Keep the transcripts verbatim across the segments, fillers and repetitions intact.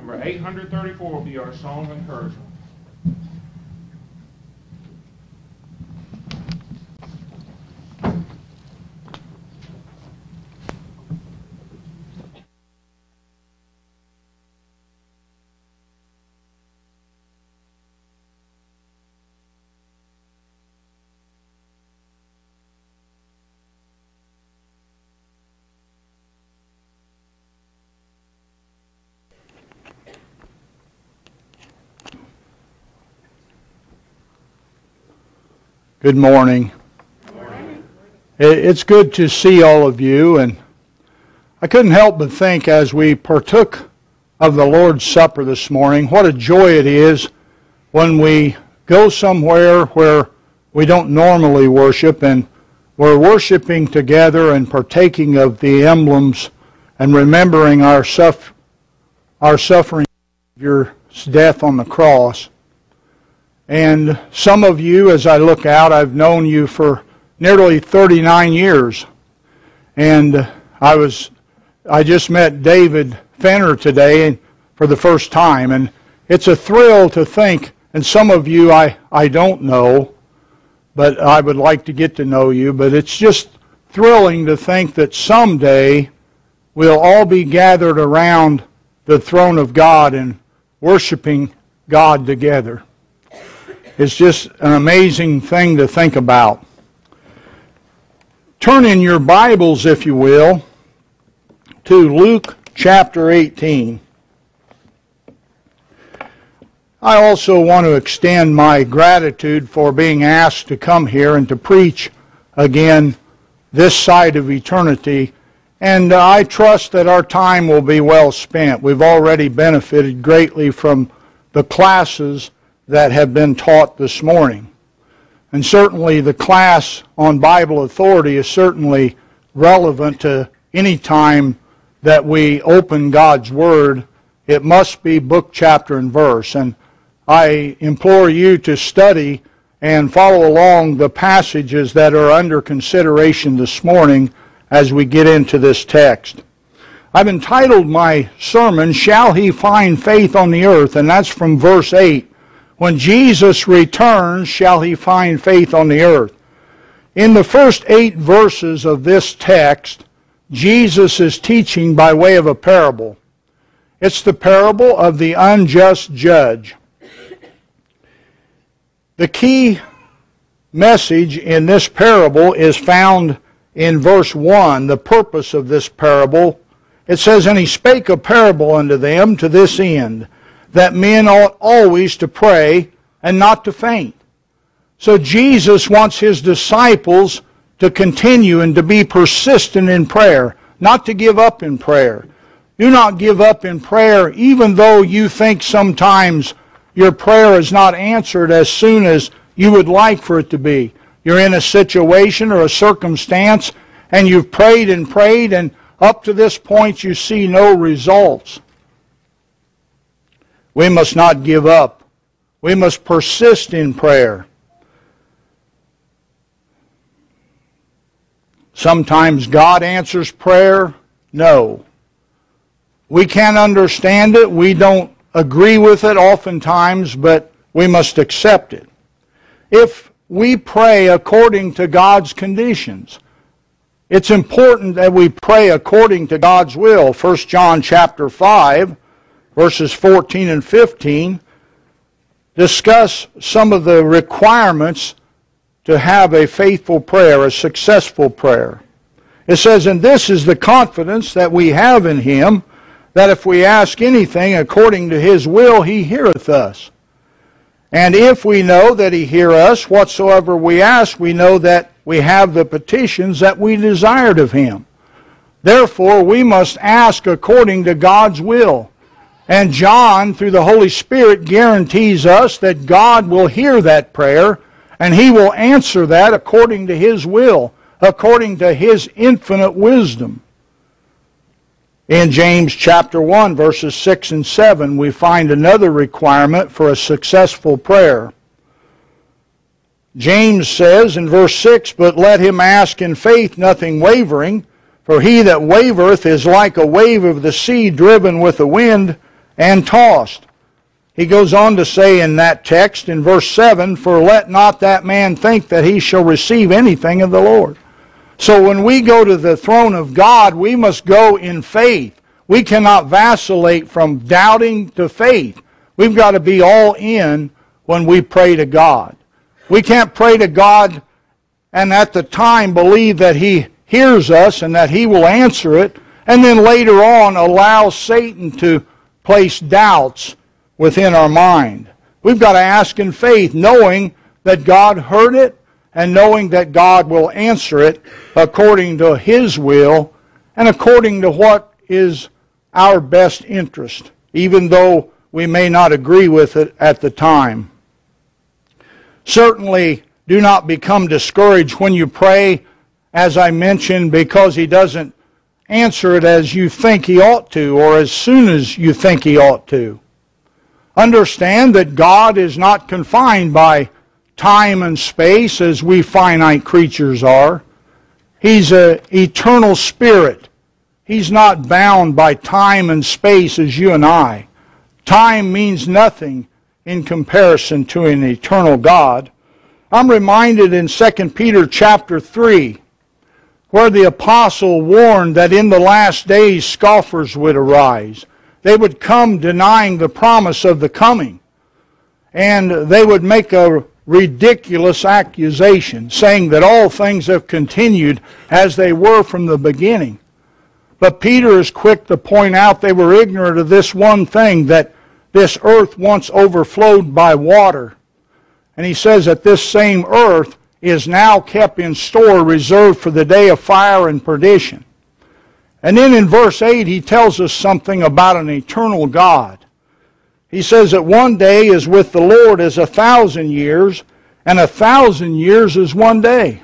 Number eight hundred thirty-four will be our song of encouragement. Good morning. Good morning. It's good to see all of you, and I couldn't help but think as we partook of the Lord's Supper this morning, what a joy it is when we go somewhere where we don't normally worship, and we're worshiping together and partaking of the emblems and remembering our, suff- our suffering, your death on the cross. And some of you, as I look out, I've known you for nearly thirty-nine years. And I was, I just met David Fenner today for the first time. And it's a thrill to think, and some of you I, I don't know, but I would like to get to know you. But it's just thrilling to think that someday we'll all be gathered around the throne of God and worshiping God together. It's just an amazing thing to think about. Turn in your Bibles, if you will, to Luke chapter eighteen. I also want to extend my gratitude for being asked to come here and to preach again this side of eternity. And uh, I trust that our time will be well spent. We've already benefited greatly from the classes that have been taught this morning. And certainly the class on Bible authority is certainly relevant to any time that we open God's Word. It must be book, chapter, and verse. And I implore you to study and follow along the passages that are under consideration this morning as we get into this text. I've entitled my sermon, Shall He Find Faith on the Earth? And that's from verse eight. When Jesus returns, shall He find faith on the earth? In the first eight verses of this text, Jesus is teaching by way of a parable. It's the parable of the unjust judge. The key message in this parable is found in verse one, the purpose of this parable. It says, And He spake a parable unto them to this end, that men ought always to pray and not to faint. So Jesus wants His disciples to continue and to be persistent in prayer, not to give up in prayer. Do not give up in prayer, even though you think sometimes your prayer is not answered as soon as you would like for it to be. You're in a situation or a circumstance, and you've prayed and prayed, and up to this point you see no results. We must not give up. We must persist in prayer. Sometimes God answers prayer. No. We can't understand it. We don't agree with it oftentimes, but we must accept it. If we pray according to God's conditions, it's important that we pray according to God's will. First John chapter five, verses fourteen and fifteen, discuss some of the requirements to have a faithful prayer, a successful prayer. It says, And this is the confidence that we have in Him, that if we ask anything according to His will, He heareth us. And if we know that He hear us, whatsoever we ask, we know that we have the petitions that we desired of Him. Therefore, we must ask according to God's will. And John, through the Holy Spirit, guarantees us that God will hear that prayer, and He will answer that according to His will, according to His infinite wisdom. In James chapter one, verses six and seven, we find another requirement for a successful prayer. James says in verse six, But let him ask in faith, nothing wavering, for he that wavereth is like a wave of the sea driven with the wind and tossed. He goes on to say in that text, in verse seven, "For let not that man think that he shall receive anything of the Lord." So when we go to the throne of God, we must go in faith. We cannot vacillate from doubting to faith. We've got to be all in when we pray to God. We can't pray to God and at the time believe that He hears us and that He will answer it, and then later on allow Satan to place doubts within our mind. We've got to ask in faith, knowing that God heard it and knowing that God will answer it according to His will and according to what is our best interest, even though we may not agree with it at the time. Certainly, do not become discouraged when you pray, as I mentioned, because He doesn't answer it as you think He ought to or as soon as you think He ought to. Understand that God is not confined by time and space as we finite creatures are. He's an eternal spirit. He's not bound by time and space as you and I. Time means nothing in comparison to an eternal God. I'm reminded in Second Peter chapter three, where the apostle warned that in the last days scoffers would arise. They would come denying the promise of the coming. And they would make a ridiculous accusation, saying that all things have continued as they were from the beginning. But Peter is quick to point out they were ignorant of this one thing, that this earth once overflowed by water. And he says that this same earth is now kept in store, reserved for the day of fire and perdition. And then in verse eight, he tells us something about an eternal God. He says that one day is with the Lord as a thousand years, and a thousand years is one day.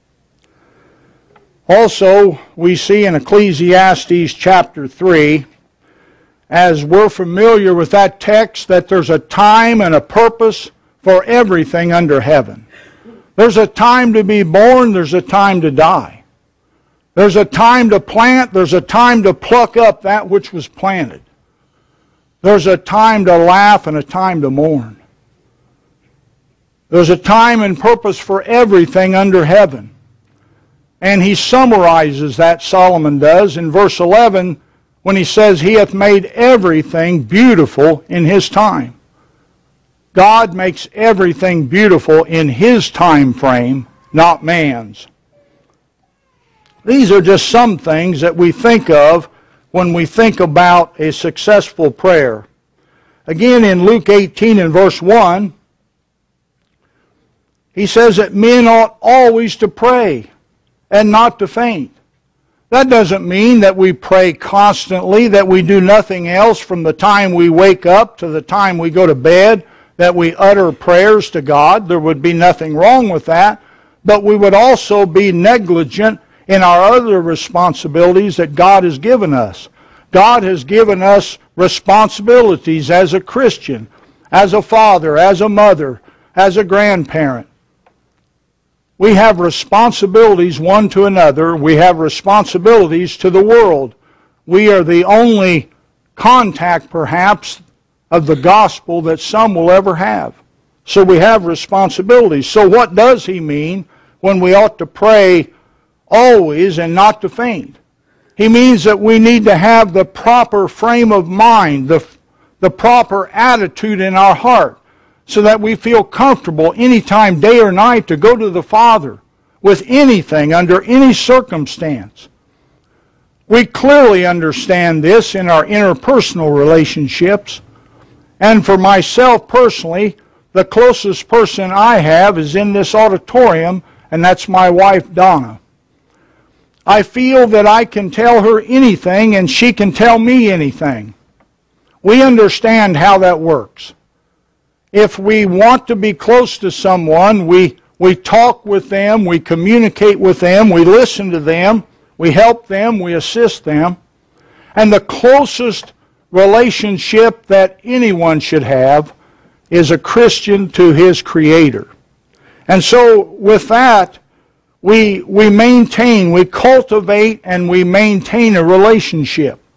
Also, we see in Ecclesiastes chapter three, as we're familiar with that text, that there's a time and a purpose for everything under heaven. There's a time to be born, there's a time to die. There's a time to plant, there's a time to pluck up that which was planted. There's a time to laugh and a time to mourn. There's a time and purpose for everything under heaven. And he summarizes that, Solomon does, in verse eleven, when he says, He hath made everything beautiful in His time. God makes everything beautiful in His time frame, not man's. These are just some things that we think of when we think about a successful prayer. Again, in Luke eighteen and verse one, he says that men ought always to pray and not to faint. That doesn't mean that we pray constantly, that we do nothing else from the time we wake up to the time we go to bed, that we utter prayers to God. There would be nothing wrong with that. But we would also be negligent in our other responsibilities that God has given us. God has given us responsibilities as a Christian, as a father, as a mother, as a grandparent. We have responsibilities one to another. We have responsibilities to the world. We are the only contact, perhaps, of the gospel that some will ever have. So we have responsibilities. So what does he mean when we ought to pray always and not to faint? He means that we need to have the proper frame of mind, the, the proper attitude in our heart, so that we feel comfortable anytime, day or night, to go to the Father with anything, under any circumstance. We clearly understand this in our interpersonal relationships. And for myself personally, the closest person I have is in this auditorium, and that's my wife, Donna. I feel that I can tell her anything and she can tell me anything. We understand how that works. If we want to be close to someone, we, we talk with them, we communicate with them, we listen to them, we help them, we assist them. And the closest relationship that anyone should have is a Christian to his Creator. And so with that, we, we maintain, we cultivate and we maintain a relationship.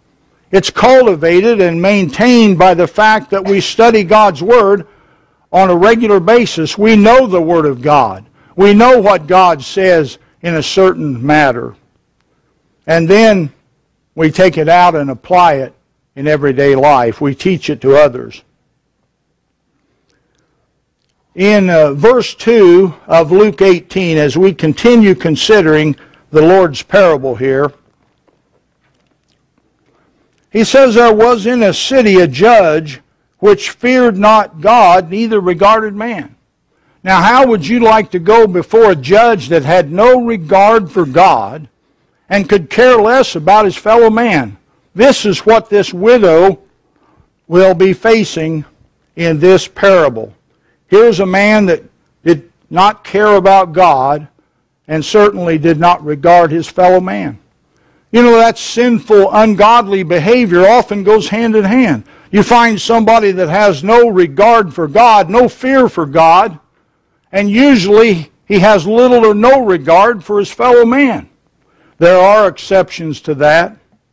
It's cultivated and maintained by the fact that we study God's Word on a regular basis. We know the Word of God. We know what God says in a certain matter. And then we take it out and apply it in everyday life. We teach it to others. In uh, verse two of Luke eighteen, as we continue considering the Lord's parable here, he says, there was in a city a judge which feared not God, neither regarded man. Now, how would you like to go before a judge that had no regard for God and could care less about his fellow man? This is what this widow will be facing in this parable. Here's a man that did not care about God and certainly did not regard his fellow man. You know, that sinful, ungodly behavior often goes hand in hand. You find somebody that has no regard for God, no fear for God, and usually he has little or no regard for his fellow man. There are exceptions to that.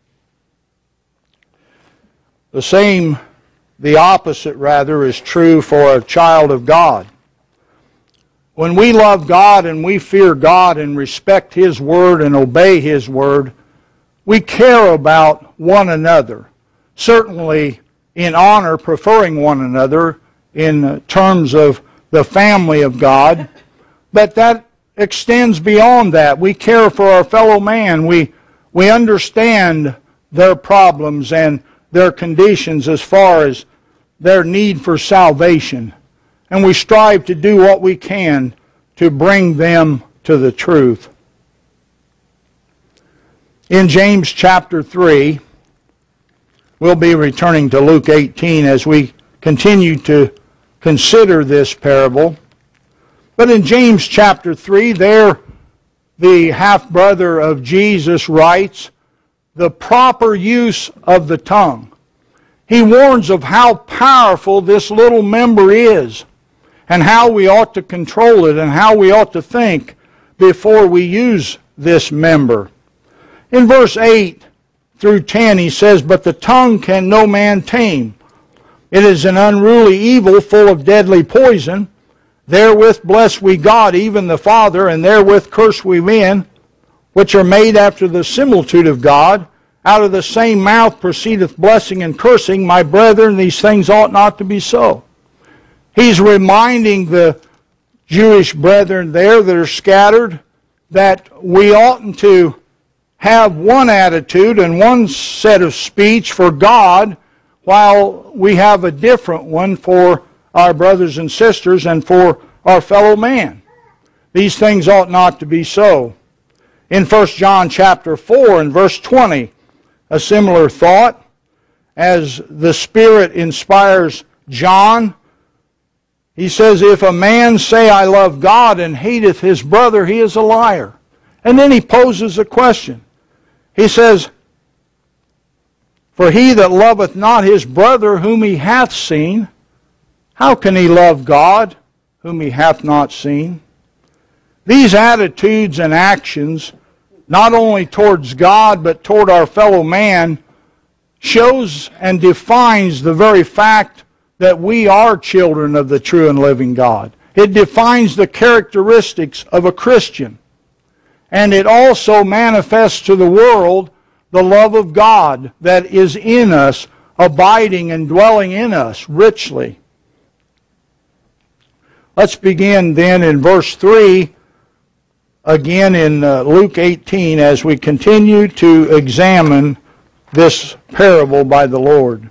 The same, the opposite rather, is true for a child of God. When we love God and we fear God and respect His Word and obey His Word, we care about one another. Certainly in honor, preferring one another in terms of the family of God. But that extends beyond that. We care for our fellow man. We, we understand their problems and their conditions as far as their need for salvation. And we strive to do what we can to bring them to the truth. In James chapter three, we'll be returning to Luke eighteen as we continue to consider this parable. But in James chapter three, there the half-brother of Jesus writes, the proper use of the tongue. He warns of how powerful this little member is and how we ought to control it and how we ought to think before we use this member. In verse eight through ten, he says, but the tongue can no man tame. It is an unruly evil full of deadly poison. Therewith bless we God, even the Father, and therewith curse we men, which are made after the similitude of God. Out of the same mouth proceedeth blessing and cursing. My brethren, these things ought not to be so. He's reminding the Jewish brethren there that are scattered that we oughtn't to have one attitude and one set of speech for God while we have a different one for our brothers and sisters and for our fellow man. These things ought not to be so. In First John chapter four and verse twenty, a similar thought, as the Spirit inspires John. He says, if a man say, I love God, and hateth his brother, he is a liar. And then he poses a question. He says, for he that loveth not his brother whom he hath seen, how can he love God whom he hath not seen? These attitudes and actions, not only towards God but toward our fellow man, shows and defines the very fact that we are children of the true and living God. It defines the characteristics of a Christian. And it also manifests to the world the love of God that is in us, abiding and dwelling in us richly. Let's begin then in verse three, again in uh, Luke eighteen, as we continue to examine this parable by the Lord.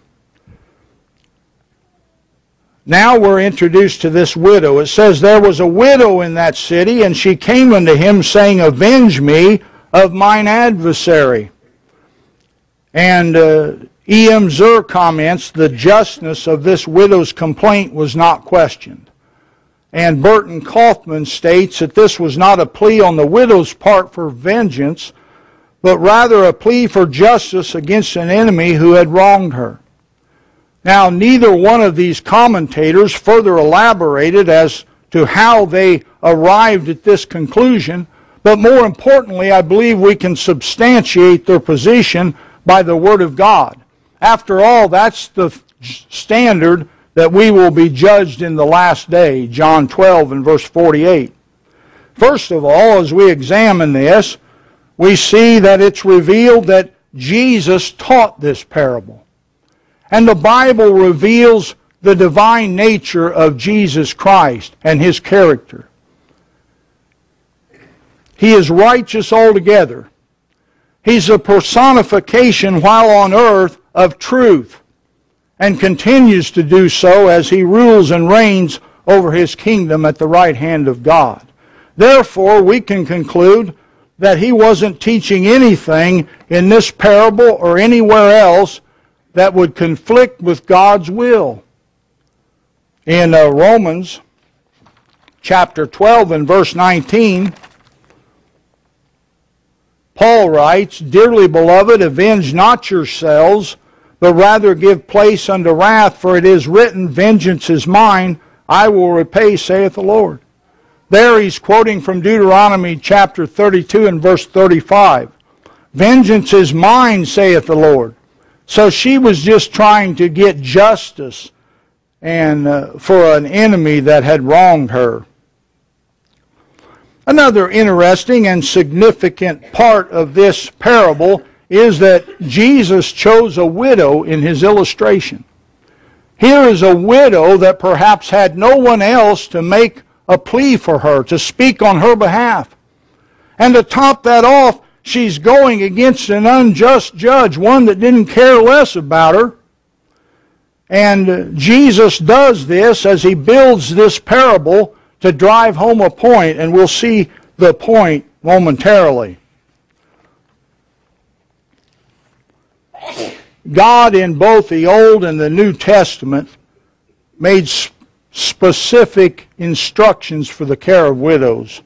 Now we're introduced to this widow. It says, there was a widow in that city, and she came unto him, saying, avenge me of mine adversary. And uh, E M Zur comments, the justness of this widow's complaint was not questioned. And Burton Kaufman states that this was not a plea on the widow's part for vengeance, but rather a plea for justice against an enemy who had wronged her. Now, neither one of these commentators further elaborated as to how they arrived at this conclusion, but more importantly, I believe we can substantiate their position by the Word of God. After all, that's the standard that we will be judged in the last day, John twelve and verse forty-eight. First of all, as we examine this, we see that it's revealed that Jesus taught this parable. And the Bible reveals the divine nature of Jesus Christ and His character. He is righteous altogether. He's a personification while on earth of truth, and continues to do so as He rules and reigns over His kingdom at the right hand of God. Therefore, we can conclude that He wasn't teaching anything in this parable or anywhere else that would conflict with God's will. In uh, Romans chapter twelve and verse nineteen, Paul writes, "Dearly beloved, avenge not yourselves, but rather give place unto wrath, for it is written, Vengeance is mine, I will repay, saith the Lord." There he's quoting from Deuteronomy chapter thirty-two and verse thirty-five. "Vengeance is mine, saith the Lord." So she was just trying to get justice and uh, for an enemy that had wronged her. Another interesting and significant part of this parable is that Jesus chose a widow in His illustration. Here is a widow that perhaps had no one else to make a plea for her, to speak on her behalf. And to top that off, she's going against an unjust judge, one that didn't care less about her. And Jesus does this as He builds this parable to drive home a point, and we'll see the point momentarily. God in both the Old and the New Testament made specific instructions for the care of widows.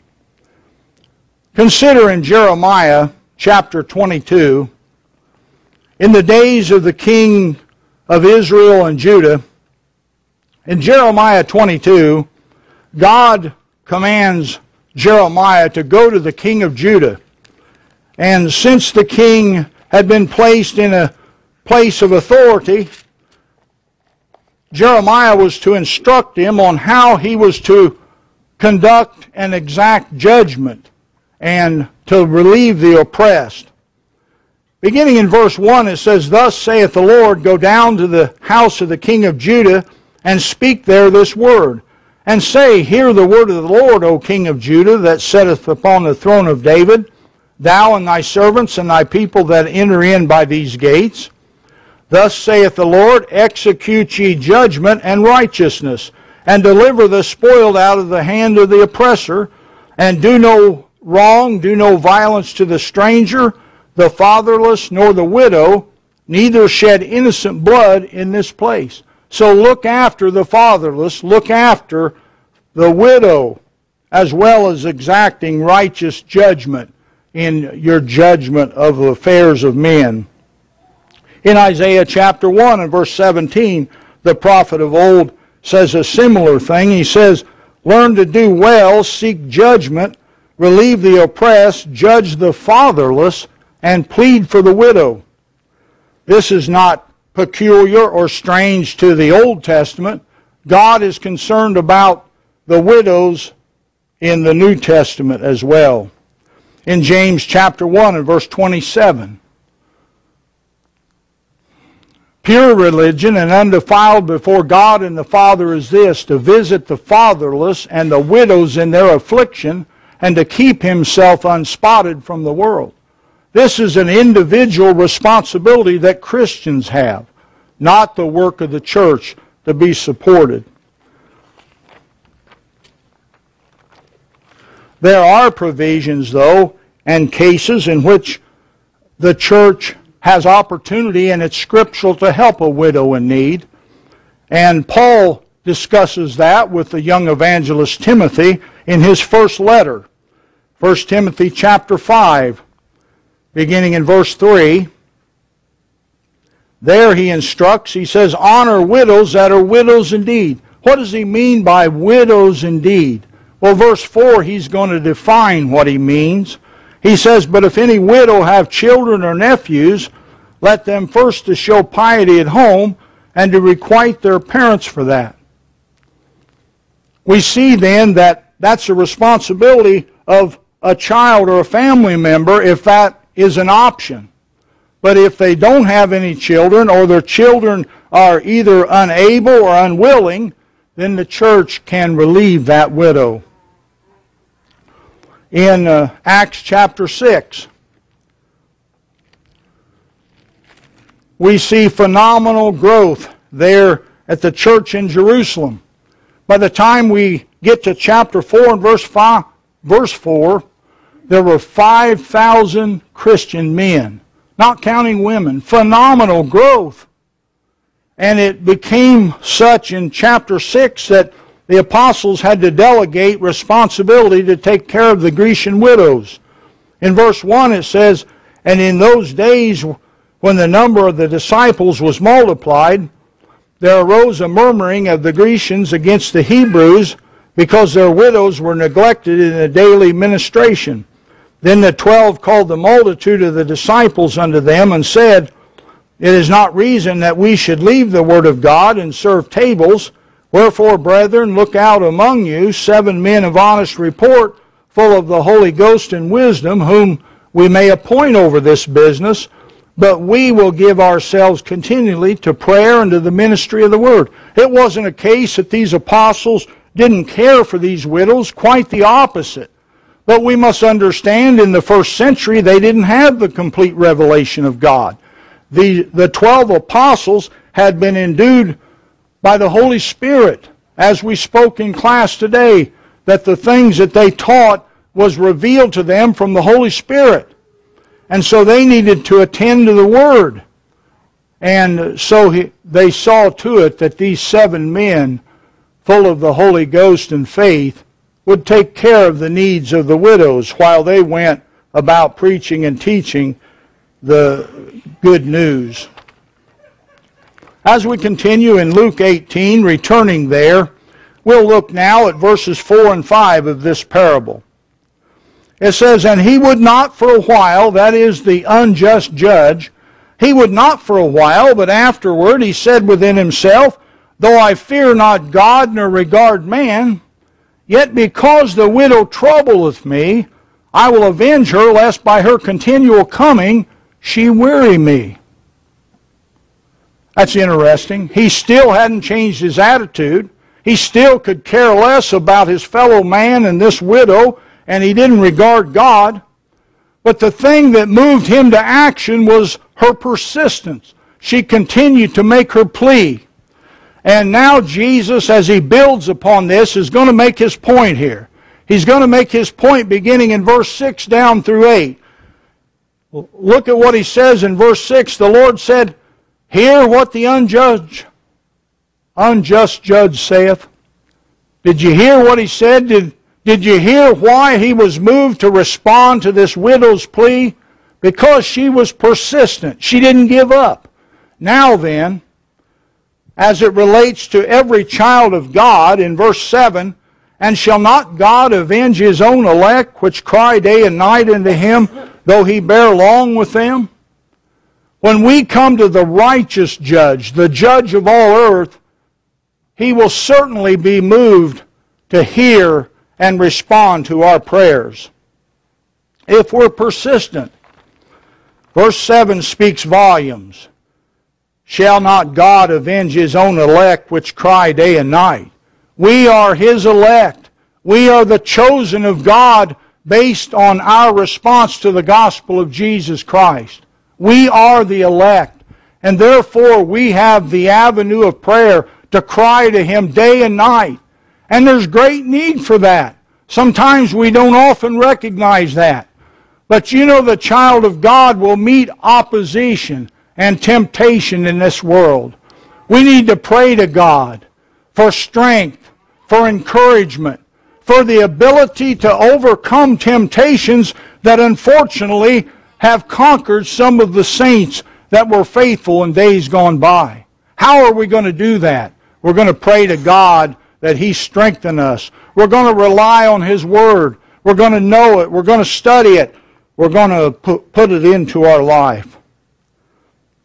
Consider in Jeremiah chapter twenty-two, in the days of the king of Israel and Judah, in Jeremiah twenty-two, God commands Jeremiah to go to the king of Judah. And since the king had been placed in a place of authority, Jeremiah was to instruct him on how he was to conduct and exact judgment and to relieve the oppressed. Beginning in verse one, it says, "Thus saith the Lord, go down to the house of the king of Judah, and speak there this word. And say, Hear the word of the Lord, O king of Judah, that sitteth upon the throne of David, thou and thy servants and thy people that enter in by these gates. Thus saith the Lord, Execute ye judgment and righteousness, and deliver the spoiled out of the hand of the oppressor, and do no wrong, do no violence to the stranger, the fatherless, nor the widow, neither shed innocent blood in this place." So look after the fatherless, look after the widow, as well as exacting righteous judgment in your judgment of the affairs of men. In Isaiah chapter one and verse seventeen, the prophet of old says a similar thing. He says, "Learn to do well, seek judgment, relieve the oppressed, judge the fatherless, and plead for the widow." This is not peculiar or strange to the Old Testament. God is concerned about the widows in the New Testament as well. In James chapter one and verse twenty-seven, "Pure religion and undefiled before God and the Father is this, to visit the fatherless and the widows in their affliction, and to keep himself unspotted from the world." This is an individual responsibility that Christians have, not the work of the church to be supported. There are provisions, though, and cases in which the church has opportunity and it's scriptural to help a widow in need. And Paul discusses that with the young evangelist Timothy in his first letter. First Timothy chapter five, beginning in verse three. There he instructs, he says, "Honor widows that are widows indeed." What does he mean by widows indeed? Well, verse four, he's going to define what he means. He says, "But if any widow have children or nephews, let them first to show piety at home and to requite their parents for that. We see then that that's a responsibility of a child or a family member if that is an option. But if they don't have any children, or their children are either unable or unwilling, then the church can relieve that widow. In uh, Acts chapter six, we see phenomenal growth there at the church in Jerusalem. By the time we get to chapter four and verse five, verse four, there were five thousand Christian men, not counting women. Phenomenal growth. And it became such in chapter six that the apostles had to delegate responsibility to take care of the Grecian widows. In verse one it says, "And in those days when the number of the disciples was multiplied, there arose a murmuring of the Grecians against the Hebrews, because their widows were neglected in the daily ministration. Then the twelve called the multitude of the disciples unto them, and said, It is not reason that we should leave the word of God and serve tables. Wherefore, brethren, look out among you seven men of honest report, full of the Holy Ghost and wisdom, whom we may appoint over this business. But we will give ourselves continually to prayer and to the ministry of the word." It wasn't a case that these apostles didn't care for these widows, quite the opposite. But we must understand, in the first century, they didn't have the complete revelation of God. The, the twelve apostles had been endued by the Holy Spirit, as we spoke in class today, that the things that they taught was revealed to them from the Holy Spirit. And so they needed to attend to the Word. And so he, they saw to it that these seven men, full of the Holy Ghost and faith, would take care of the needs of the widows while they went about preaching and teaching the good news. As we continue in Luke eighteen, returning there, we'll look now at verses four and five of this parable. It says, "And he would not for a while," that is the unjust judge, "he would not for a while, but afterward he said within himself, Though I fear not God nor regard man, yet because the widow troubleth me, I will avenge her, lest by her continual coming she weary me." That's interesting. He still hadn't changed his attitude. He still could care less about his fellow man and this widow, and he didn't regard God. But the thing that moved him to action was her persistence. She continued to make her plea. And now Jesus, as he builds upon this, is going to make his point here. He's going to make his point beginning in verse six down through eight. Look at what he says in verse six. "The Lord said, Hear what the unjudged, unjust judge saith." Did you hear what he said? Did, did you hear why he was moved to respond to this widow's plea? Because she was persistent. She didn't give up. Now then, as it relates to every child of God, in verse seven, "And shall not God avenge his own elect, which cry day and night unto him, though he bear long with them?" When we come to the righteous judge, the judge of all earth, he will certainly be moved to hear and respond to our prayers, if we're persistent. Verse seven speaks volumes. "Shall not God avenge his own elect, which cry day and night?" We are his elect. We are the chosen of God based on our response to the gospel of Jesus Christ. We are the elect, and therefore we have the avenue of prayer to cry to him day and night. And there's great need for that. Sometimes we don't often recognize that. But you know, the child of God will meet opposition and temptation in this world. We need to pray to God for strength, for encouragement, for the ability to overcome temptations that unfortunately have conquered some of the saints that were faithful in days gone by. How are we going to do that? We're going to pray to God that he strengthen us. We're going to rely on his word. We're going to know it. We're going to study it. We're going to put, put it into our life.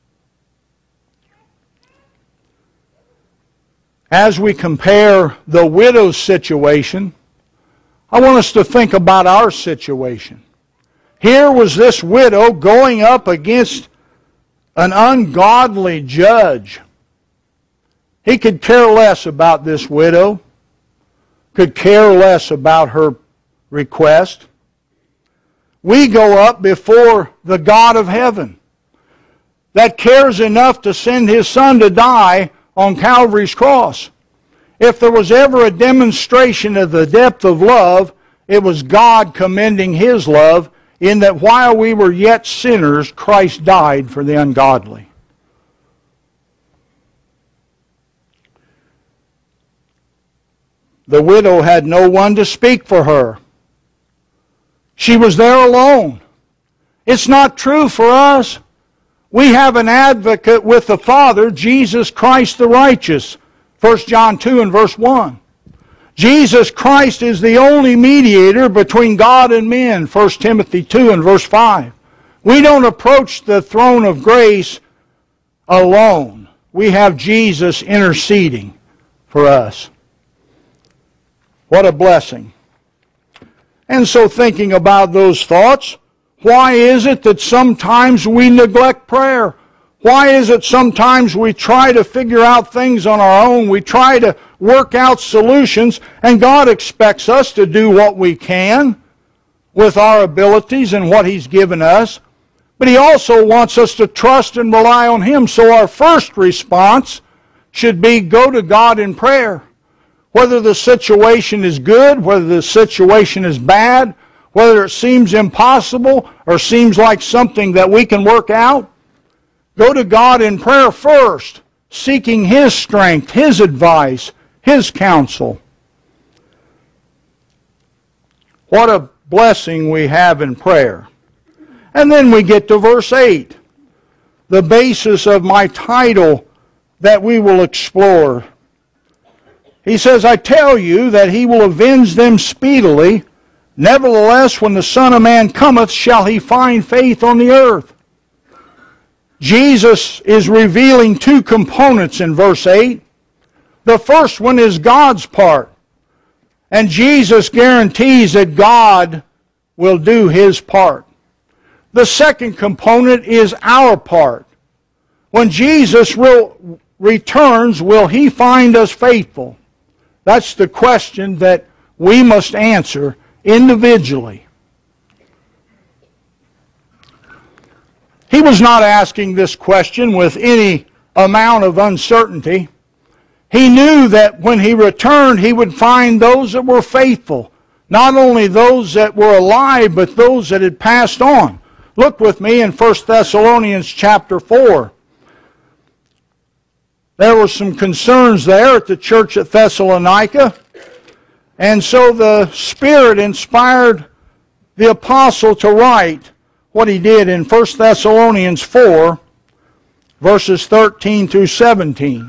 as we compare the widow's situation, I want us to think about our situation. Here was this widow going up against an ungodly judge. He could care less about this widow, could care less about her request. We go up before the God of heaven that cares enough to send His Son to die on Calvary's cross. If there was ever a demonstration of the depth of love, it was God commending His love in that while we were yet sinners, Christ died for the ungodly. The widow had no one to speak for her. She was there alone. It's not true for us. We have an advocate with the Father, Jesus Christ the righteous. First John two and verse one. Jesus Christ is the only mediator between God and men. First Timothy two and verse five. We don't approach the throne of grace alone. We have Jesus interceding for us. What a blessing. And so thinking about those thoughts, why is it that sometimes we neglect prayer? Why is it sometimes we try to figure out things on our own? We try to work out solutions, and God expects us to do what we can with our abilities and what He's given us. But He also wants us to trust and rely on Him. So our first response should be go to God in prayer. Whether the situation is good, whether the situation is bad, whether it seems impossible or seems like something that we can work out, go to God in prayer first, seeking His strength, His advice, His counsel. What a blessing we have in prayer. And then we get to verse eight, the basis of my title that we will explore. He says, I tell you that He will avenge them speedily. Nevertheless, when the Son of Man cometh, shall He find faith on the earth? Jesus is revealing two components in verse eight. The first one is God's part. And Jesus guarantees that God will do His part. The second component is our part. When Jesus will, returns, will He find us faithful? That's the question that we must answer individually. He was not asking this question with any amount of uncertainty. He knew that when He returned, He would find those that were faithful. Not only those that were alive, but those that had passed on. Look with me in First Thessalonians chapter four. There were some concerns there at the church at Thessalonica. And so the Spirit inspired the apostle to write what he did in First Thessalonians four, verses thirteen through seventeen.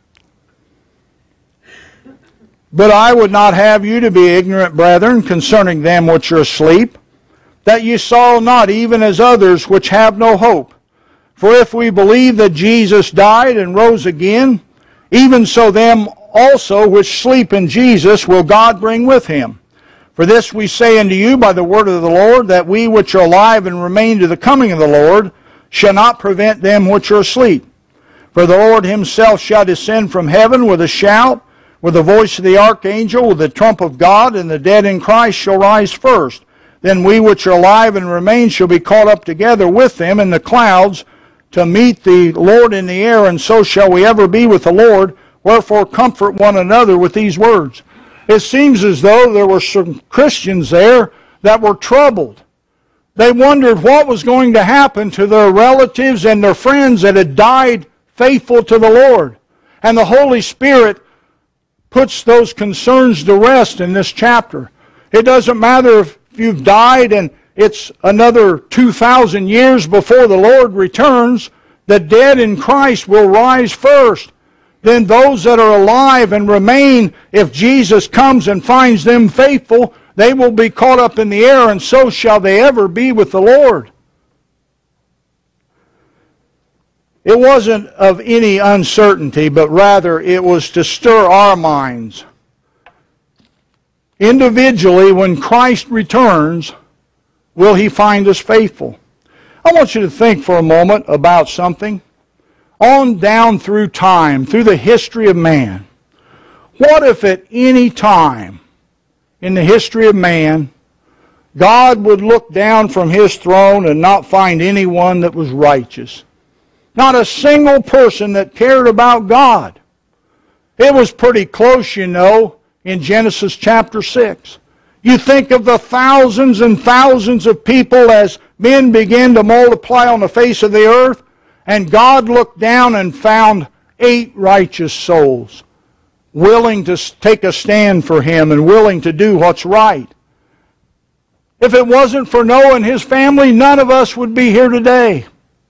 But I would not have you to be ignorant, brethren, concerning them which are asleep, that ye saw not even as others which have no hope. For if we believe that Jesus died and rose again, even so them also which sleep in Jesus will God bring with Him. For this we say unto you by the word of the Lord, that we which are alive and remain to the coming of the Lord shall not prevent them which are asleep. For the Lord Himself shall descend from heaven with a shout, with the voice of the archangel, with the trump of God, and the dead in Christ shall rise first. Then we which are alive and remain shall be caught up together with them in the clouds to meet the Lord in the air, and so shall we ever be with the Lord. Wherefore comfort one another with these words. It seems as though there were some Christians there that were troubled. They wondered what was going to happen to their relatives and their friends that had died faithful to the Lord. And the Holy Spirit puts those concerns to rest in this chapter. It doesn't matter if you've died and it's another two thousand years before the Lord returns. The dead in Christ will rise first. Then those that are alive and remain, if Jesus comes and finds them faithful, they will be caught up in the air, and so shall they ever be with the Lord. It wasn't of any uncertainty, but rather it was to stir our minds. Individually, when Christ returns, will He find us faithful? I want you to think for a moment about something. On down through time, through the history of man, what if at any time in the history of man, God would look down from His throne and not find anyone that was righteous? Not a single person that cared about God. It was pretty close, you know, in Genesis chapter six. You think of the thousands and thousands of people as men began to multiply on the face of the earth, and God looked down and found eight righteous souls willing to take a stand for Him and willing to do what's right. If it wasn't for Noah and his family, none of us would be here today.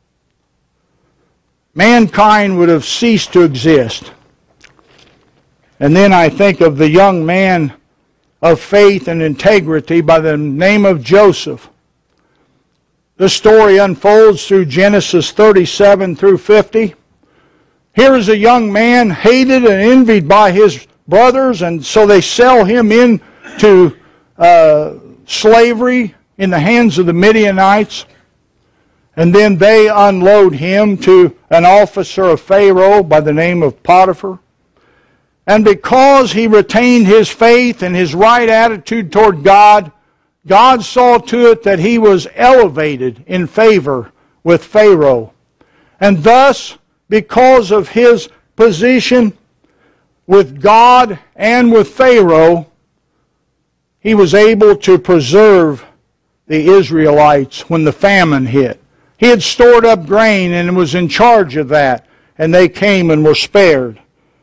Mankind would have ceased to exist. And then I think of the young man of faith and integrity by the name of Joseph. The story unfolds through Genesis thirty-seven through fifty. Here is a young man hated and envied by his brothers, and so they sell him into uh, slavery in the hands of the Midianites. And then they unload him to an officer of Pharaoh by the name of Potiphar. And because he retained his faith and his right attitude toward God, God saw to it that he was elevated in favor with Pharaoh. And thus, because of his position with God and with Pharaoh, he was able to preserve the Israelites when the famine hit. He had stored up grain and was in charge of that, and they came and were spared.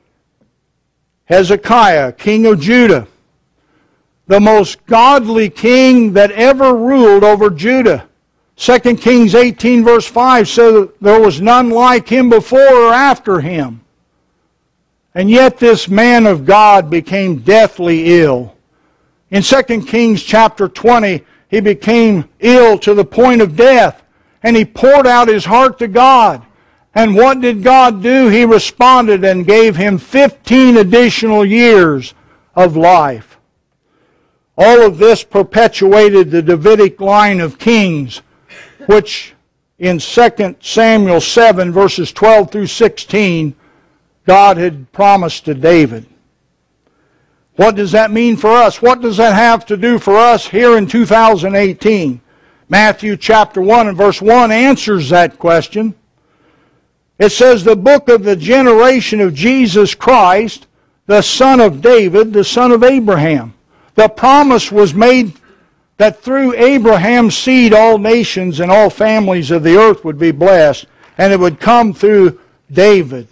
Hezekiah, king of Judah, the most godly king that ever ruled over Judah. Second Kings eighteen verse five says there was none like him before or after him. And yet this man of God became deathly ill. In Second Kings chapter twenty, he became ill to the point of death. And he poured out his heart to God. And what did God do? He responded and gave him fifteen additional years of life. All of this perpetuated the Davidic line of kings, which in Second Samuel seven, verses twelve through sixteen, God had promised to David. What does that mean for us? What does that have to do for us here in two thousand eighteen? Matthew chapter one and verse one answers that question. It says, the book of the generation of Jesus Christ, the son of David, the son of Abraham. The promise was made that through Abraham's seed all nations and all families of the earth would be blessed, and it would come through David.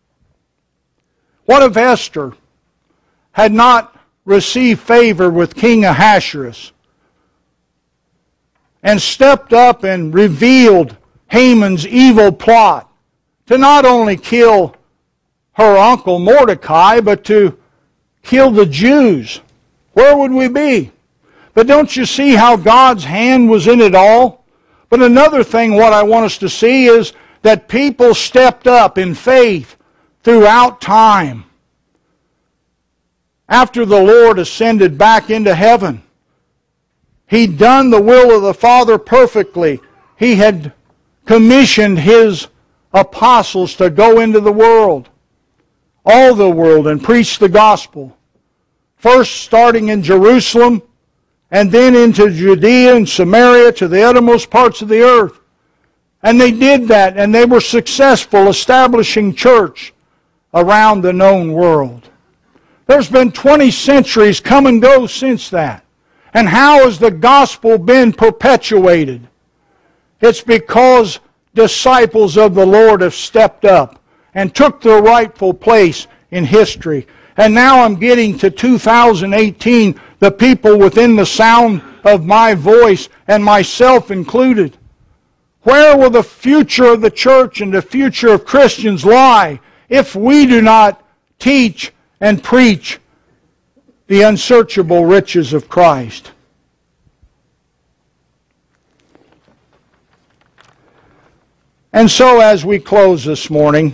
What if Esther had not received favor with King Ahasuerus and stepped up and revealed Haman's evil plot to not only kill her uncle Mordecai, but to kill the Jews? Where would we be? But don't you see how God's hand was in it all? But another thing what I want us to see is that people stepped up in faith throughout time. After the Lord ascended back into heaven, He'd done the will of the Father perfectly. He had commissioned His apostles to go into the world, all the world, and preach the gospel. First starting in Jerusalem, and then into Judea and Samaria to the uttermost parts of the earth. And they did that, and they were successful establishing church around the known world. There's been twenty centuries come and go since that. And how has the gospel been perpetuated? It's because disciples of the Lord have stepped up and took their rightful place in history. And now I'm getting to two thousand eighteen, the people within the sound of my voice, and myself included. Where will the future of the church and the future of Christians lie if we do not teach and preach the unsearchable riches of Christ? And so as we close this morning,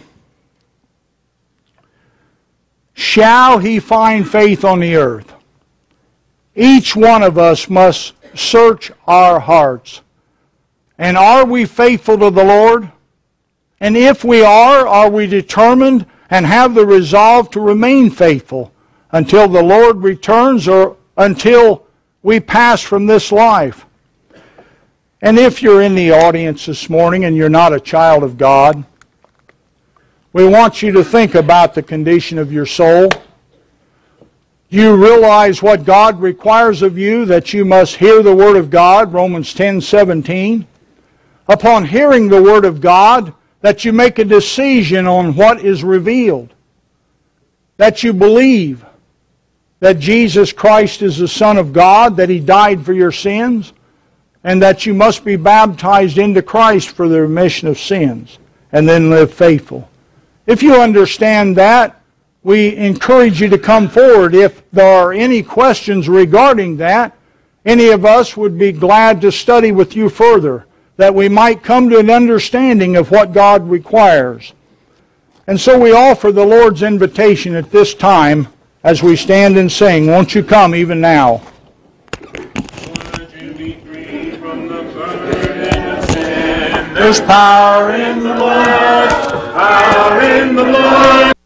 shall he find faith on the earth? Each one of us must search our hearts. And are we faithful to the Lord? And if we are, are we determined and have the resolve to remain faithful until the Lord returns or until we pass from this life? And if you're in the audience this morning and you're not a child of God, we want you to think about the condition of your soul. You realize what God requires of you, that you must hear the Word of God, Romans ten seventeen. Upon hearing the Word of God, that you make a decision on what is revealed. That you believe that Jesus Christ is the Son of God, that He died for your sins, and that you must be baptized into Christ for the remission of sins, and then live faithful. If you understand that, we encourage you to come forward. If there are any questions regarding that, any of us would be glad to study with you further, that we might come to an understanding of what God requires. And so we offer the Lord's invitation at this time as we stand and sing. Won't you come even now? There's power in the blood, power in the blood.